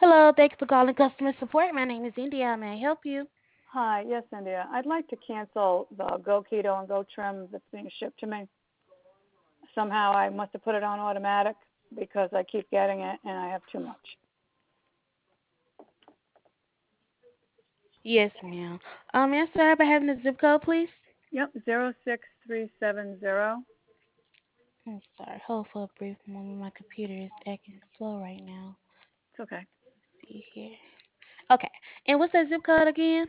Hello, thank you for calling customer support. My name is India. May I help you? Hi, yes, India. I'd like to cancel the Go Keto and Go Trim that's being shipped to me. Somehow I must have put it on automatic because I keep getting it and I have too much. Yes, ma'am. May I start by having the zip code, please? Yep, 06370. I'm sorry. Hold for a brief moment. My computer is acting slow right now. It's okay. See here. Okay. And what's that zip code again?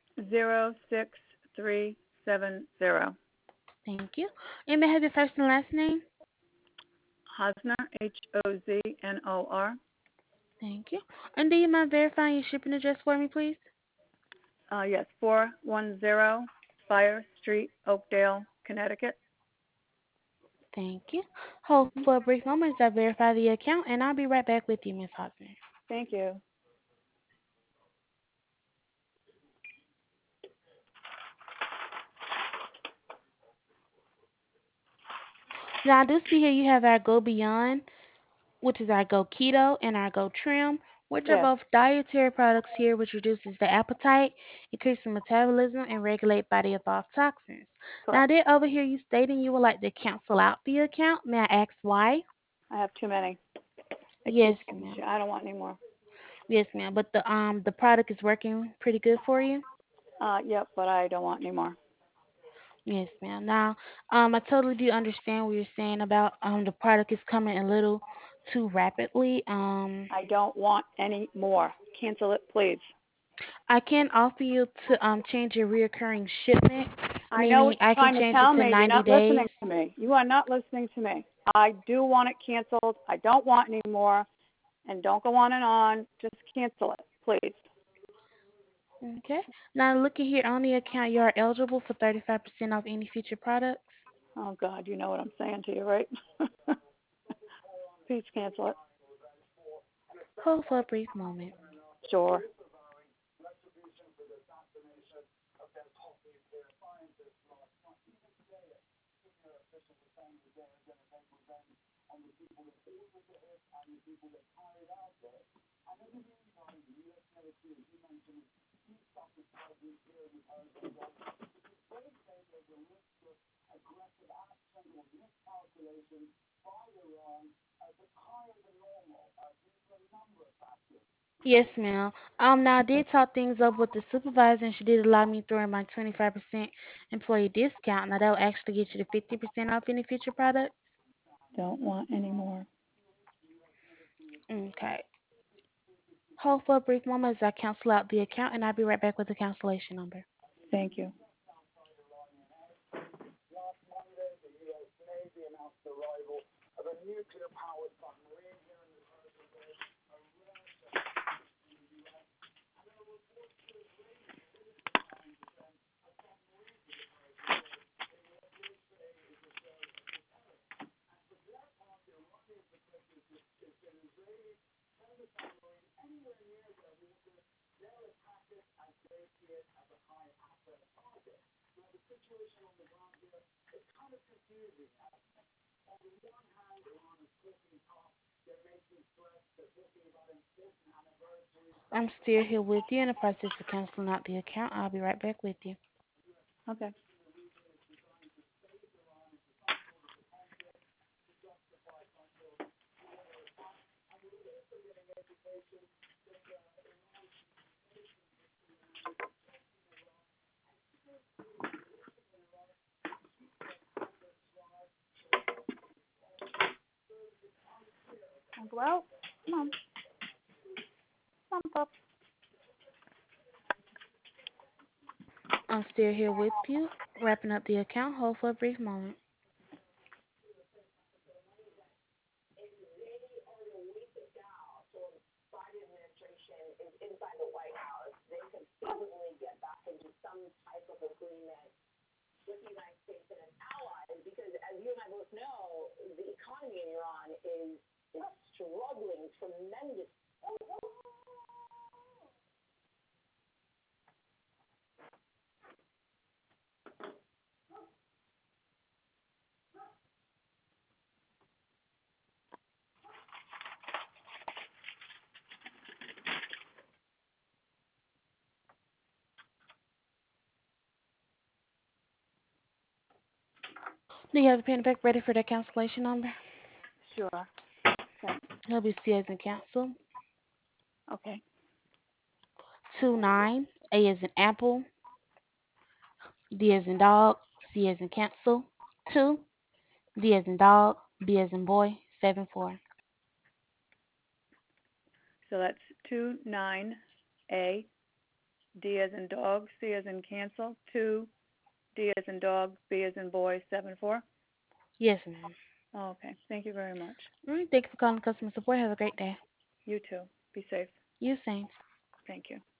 06370. Thank you. And may I have your first and last name? Hosner, Hoznor. Thank you. And do you mind verifying your shipping address for me, please? Yes, 410 Fire Street, Oakdale, Connecticut. Thank you. Hold for a brief moment as I verify the account, and I'll be right back with you, Miss Hosmer. Thank you. Now, I do see here you have our Go Beyond, which is our Go Keto and our Go Trim, which are Yes, both dietary products here, which reduces the appetite, increases metabolism, and regulate body evolved toxins. Now, I correct. did overhear you stating you would like to cancel out the account. May I ask why? I have too many. It Yes, keeps ma'am. I don't want any more. Yes, ma'am. But the product is working pretty good for you. Yep, but I don't want any more. Yes, ma'am. Now, I totally do understand what you're saying about the product is coming a little too rapidly. I don't want any more. Cancel it, please. I can offer you to change your reoccurring shipment, I know meaning what I you're can trying to change it tell to me. You're 90 not days. listening to me. You are not listening to me. I do want it canceled. I don't want any more. And don't go on and on. Just cancel it, please. Okay. Now, looking here on the account, you are eligible for 35% off any future products. Oh, God, you know what I'm saying to you, right? Please cancel it. Hold for a brief moment. Sure. Yes, ma'am. Now I did talk things up with the supervisor, and she did allow me to throw in my 25% employee discount. Now that will actually get you to 50% off any future products. Don't want any more. Okay. Hold for a brief moment as I cancel out the account, and I'll be right back with the cancellation number. Thank you. I'm still here with you in the process of canceling out the account. I'll be right back with you. Okay. Go out. Come on. Come on, pup. I'm still here with you, wrapping up the account. Hold for a brief moment. Do you have the pen and paper ready for that cancellation number? Sure. Thanks. It'll be C as in cancel. Okay. 29. A as in apple. D as in dog. C as in cancel. 2. D as in dog. B as in boy. 7-4. So that's 29A, D as in dog, C as in cancel, 2, D as in dog, B as in boy, 7-4. Yes, ma'am. Oh, okay. Thank you very much. All right. Thank you for calling customer support. Have a great day. You too. Be safe. You same. Thank you.